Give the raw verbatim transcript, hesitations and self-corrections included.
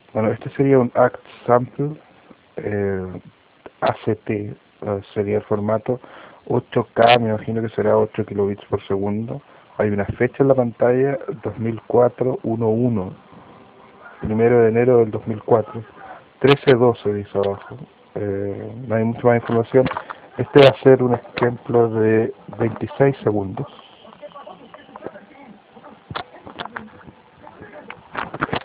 Bueno, este sería un A C T sample, eh, A C T eh, sería el formato, ocho K, me imagino que será ocho kilobits por segundo. Hay una fecha en la pantalla, dos mil cuatro once, primero de enero del dos mil cuatro, trece doce dice abajo. Eh, no hay mucha más información. Este va a ser un ejemplo de veintiséis segundos.